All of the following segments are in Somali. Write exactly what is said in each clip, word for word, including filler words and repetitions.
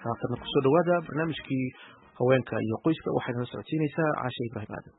haatan ku soo dhawaada barnaamijkii haweenka iyo qoyska waxay noo socodsiinaysaa Caasha Ibrahim Aadan.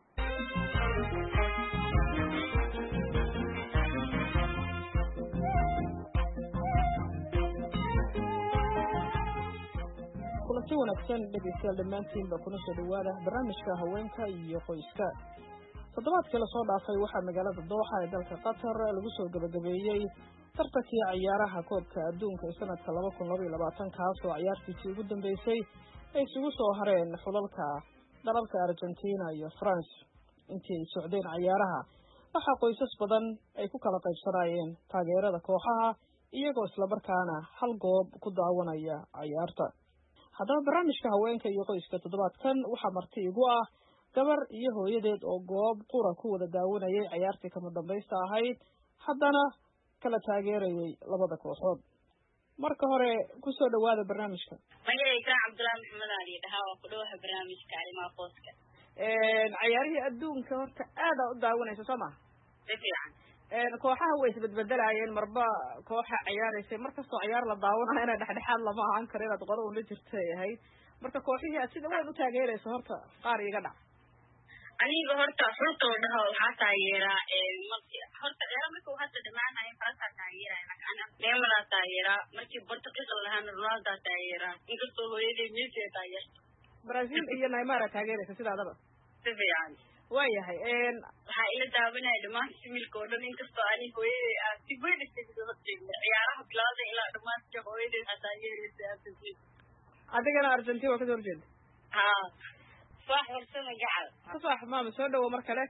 kulanti wanaagsan dhegeystayaal dhammaantiinba kuna soo dhawaada barnaamijka haweenka iyo qoyska. toddobaadkii lasoo dhaafay waxaa magaalada Dooxa ee dalka Qatar lagu soo gabagabeeyey tartankii ciyaaraha koobka adduunka ee sanadka laba kun laba iyo labaatan kaas oo ciyaartiisii ugu dambeysay ay isugu soo hareen xulalka dalalka Argentina iyo France. intii ay socdeen ciyaaraha waxaa qoysas badan ay ku kala qaybsanayeen taageerada kooxaha iyagoo isla markaana hal goob ku daawanaya ciyaarta. haddaba barnaamijka haweenka iyo qoyska toddobaadkan waxaa marti igu ah gabar iyo hooyadeed oo goob qura ku wada daawanayay ciyaartii kama dambaysta ahayd haddana kala taageerayay labada kooxood. marka hore ku soo dhawaada barnaamijka. magacayga Cabdullaahi Maxamed Ali dhahaa oo ku dhawaha barnaamijka arrimaha qoyska. een ciyaarihii adduunka horta aad u daawanayso Soomaa si fiican. een kooxaha way isbedbedelayeen marba kooxa ciyaaraysa markastoo ciyaar la daawanayo inay dhexdhexaad lama ahaan karo inaad qoro u la jirtay ahayd marka kooxihii sida weyn u taageerayso horta qaar iga dhac aniga horta xulka wadaha waxaa taageeraa ee horta ciyaar markuu hadda dhamaanayo faasaa taageeraa ana Neymar taageeraa markii Portugal lahaana Ronaldo taageeraa inkastoo hooyaday Messi taageerto Brazil iyo Neymar taageeraysa sidaadaba si fiican. waayahay een waxaa ila daawanaya dhammaan similka oo dhan inkastoo ani hooyaday aan si weyn iskaga horjeedno ciyaaraha bilowda ilaa dhamaadka hooyaday taageeraysa Argentina. adigana Argentina waa ka horjeed haa صح ورسمة جعل صح ما مسوي دوا مركله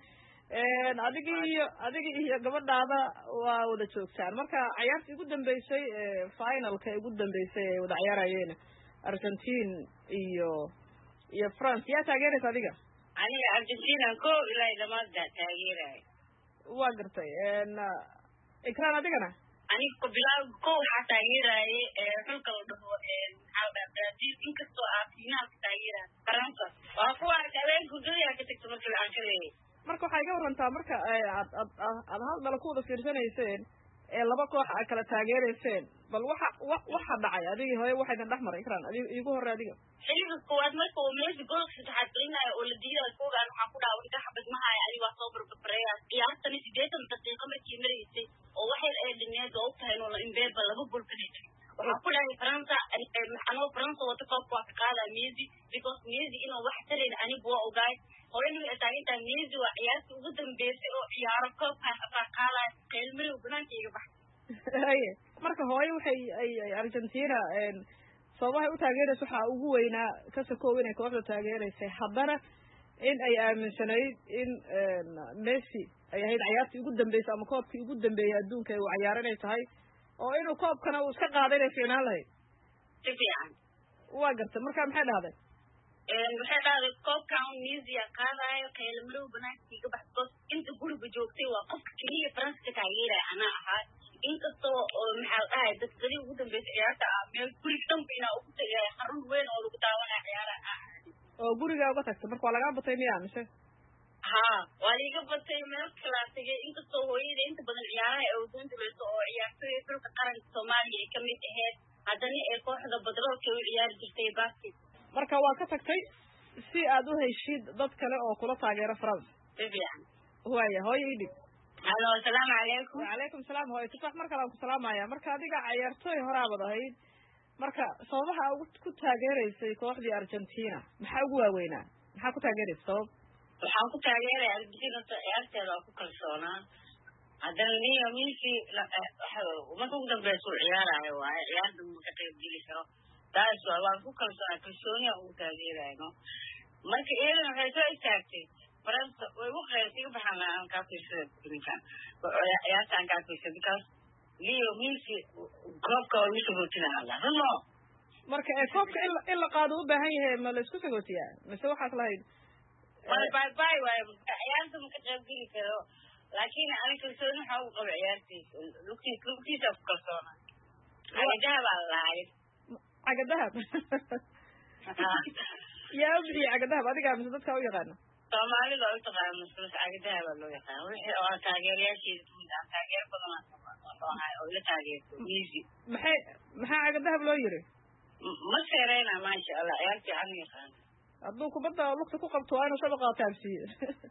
أديكي أديكي قبضنا هذا وده شوكسان مركا عيارت يقدم بيسي فاينل كي يقدم بيسي وده عيار عينه أرجنتين إيو إيو فرنسا يا تاجرة صديقة أنا أرجنتين كو إلا إذا ما ده تاجرة واقرتي إن إكران أديكنا أنا قبلا كو حتى تاجرة حلك وده على برازيل إنك تو أفينا تاجرة فرنسا وأقوى كمان كذي كتكتب في الأنجلي marka waxay ka warantaa marka aad aad aad hal dal ku wada fiirsanayseen ee laba koox ay kala taageereyseen bal waxa waxa dhacay adiga hooyo waxay dhex maray Ikraan adiga igu hor adiga xilliga koowaad marka uu Messi gool saddexaad gelinayo oo la diiday koogan waxa ku dhaaway ka xabad mahay adiga waa soo barbareeya ciyaartan sideetan daqiiqo markii mareysay oo waxay ay dhineed oo tahay inuu la imbeeba laba gool geliyay waxa ku dhahay Faransa anoo Faransa wada koob waa ka qaaday Messi because Messi inuu wax tarin anigu waa ogaay hooyadii taageerta Messi waa ciyaartii ugu dambeysay oo ciyaaro koobka ka qaaday qeylmiri u banaankayga baxay marka hooyo waxay ay Argentina een sababaha u taageerayso waxa ugu weynaa ka soo inay kooxda taageeraysay haddana in ay aaminsanayd in Messi ay ahayd ciyaartii ugu dambeysay ama koobkii ugu dambeeyay adduunka ay u ciyaaranay tahay oo inuu koobkana uu iska qaaday inay fiinaan lahayd si fiican waa gartay marka maxay dhahday een waxay dhahday koobkan Messi qaadayo qeylmiri u banaankayga baxay inta guriga joogtay waa qofka kaliya Faransa taageeray ana ahaa inkastoo maxaa dhahay dadkii ugu dambeysay ciyaarta meel guriga dhanbina ugu tagay xarun weyn oo lagu daawanayo ciyaaraha oo guriga uga tagtay marka waa laga batay miyaa mise haa waa laga batay meel kala tagay inkastoo hooyada inta badan ciyaaraha ay ugu dambeysay oo ciyaartoy dalka qaranka Soomaaliya ay kamid ahayd haddana ee kooxda badroolka u ciyaar jirtay basket marka waa ka tagtay si aad u heshid dad kale oo kula taageero France fiican waaya hooyadii Hello, assalamu alaykum. Wa alaykum salaam. Hooyo tufax marka la ku salaamaya. Marka adiga ciyaartoy horaabad ahayd. Marka sababaha ugu ku taageeraysay kooxdii Argentina. Maxaa ugu waaweynaa? Maxaa ku taageeraysay sabab? Waxaan ku taageeray Argentina ciyaarteeda ku kalsoonaa. Haddana niyo Messi waxa ugu dambeysay ciyaarayo waa ciyaarta uu ka qayb geli karo. Taas waa ku kalsoonaa kalsooniya uu taageerayo. Marka iyada waxay soo istaagtay Faransa way u qeybtay baxaan ka fiirsan ninkan ya tan ka fiirsan because Leo Messi koobka oo Messi rootina la no marka ee koobka in la qaado u baahan yahay ma la isku sagootiyaa mise waxa kala hayd bye bye bye way ciyaarta ma ka qayb geli karo laakiin aan kalsooni waxa uu qabo ciyaartiisa lugtiisa lugtiisa ku kalsoona agadaha lahayd agadaha yaa ubdi agadaha adiga mise dadka u yaqaan Soomaalida oo taqaan mas'uul agadaha baa loo yaqaan wixii oo taageerayaashiisa mid ah taageer badan oo oo la taageerto Messi maxay maxaa agadaha loo yiri ma seerayna maasha allah ciyaartii aan yaqaan hadduu kubadda lugta ku qabto waa inuu shabaqa taabsiiye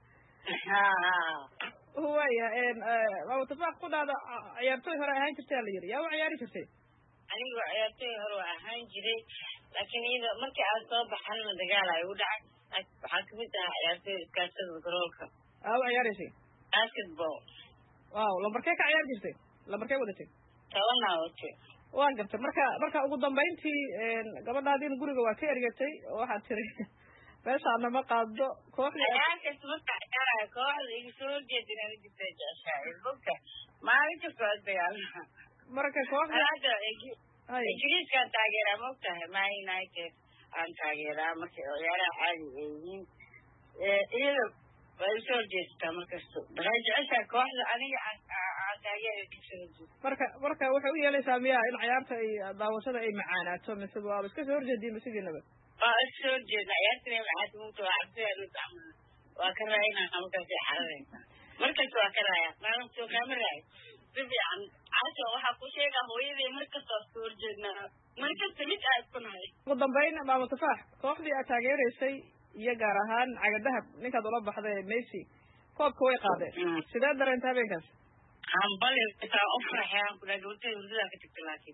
waya waa tafaaq ku dhahda ciyaartooy hore ahaan jirtaa la yidhi yaa u ciyaari jirtay anigu ciyaartooy hore waa ahaan jiray laakiin iyada markii aan soo baxana dagaal ay u dhacay waxaa kamid ahaa ciyaartooy iskaashada garoolka aa u ciyaaraysay basketball waaw lambarkee ka ciyaar jirtay lambarkee wadatay tobanaa watay waa gartay marka marka ugu dambayntii gabadhaadiin guriga waa ka ergatay oo waxaad tiri meeshaana ma qaado kooxda ciyaarkas marka ciyaaraya kooxda iga soo horjeedin ana jirta jeceshahay bogta maalin kasta waa dagaalama marka kooxda hadda ingiriiskaan taageeraa maogtahay man united aan taageeraa marka ciyaaraha caadiga ay yihiin iyada waa iga soo horjeesataa markasta waxay jeceshahay kooxda aniga aan taageera kasoo horjeeda marka marka waxay u yeelaysaa miyaa in ciyaarta ay daawashada ay macaanaato mise waaba iska soo horjeediin masigiinaba waa iska soo horjeedna ciyaartina macaanta munta waa cabsiyaa waa ka raayinaa markaas ay xaradaysaa markasta waa ka raaya maalinta kaama raayo si fiican casho waxaa ku sheegaa hooyaday markasta waa soo horjeednaa markasta mid aad ku nahay ugu dambayn maama tufaax kooxdii aad taageeraysay iyo gaar ahaan cagadahab ninkaad ula baxday messi koobka way qaadeen sidee dareenta habeenkaas hambali taa u farxay aan kula gabadhay hurdadaa ka tagtay laakiin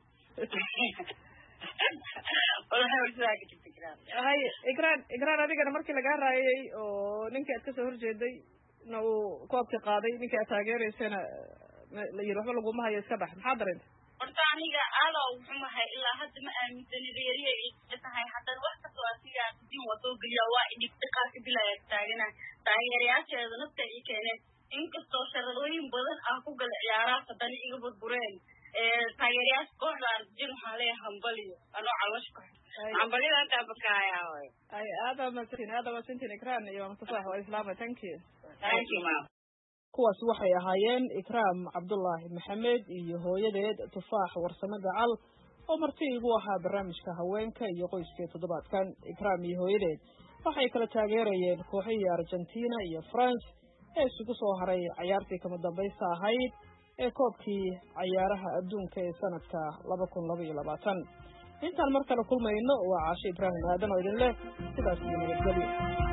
hay igraan igraan adigana markii lagaa raayay oo ninkii aad kasoo horjeeday na uu koobka qaaday ninkii aad taageeraysana la yiri waxba laguma hayo iska bax maxaa dareentay horta aniga aada uxumahay ilaa hadda ma aaminsani reeriya ii tahay haddana wax kastoo asiga din waa soo geliya waa idhigta qaarka bilaya taagana taageerayaasheeda nafta ii keeneen inkastoo sharadooyin badan ah ku gala ciyaaraha haddana iga burbureen taageerayaasha kooxda arjin waxaan leeyahay hambaliyo anoo calashka hambaliyada intaa bakaaya hoy ay aada masantin aada masantin ikraan iyo mutafaax waa islaama thank you thank you ma kuwaas waxay ahaayeen ikraam cabdullaahi maxamed iyo hooyadeed tufaax warsame gacal oo marti igu ahaa barnaamijka haweenka iyo qoyskee toddobaadkan ikraam iyo hooyadeed waxay kala taageerayeen kooxihii argentina iyo france ee isugu soo haray cayaartii kama dambaysta ahayd ee koobkii cayaaraha adduunka ee sanadka laba kun laba iyo labaatan intaan mar kale kulmayno waa caashe ibraahim aadan oo idin leh sidaas iyo nabadgelyo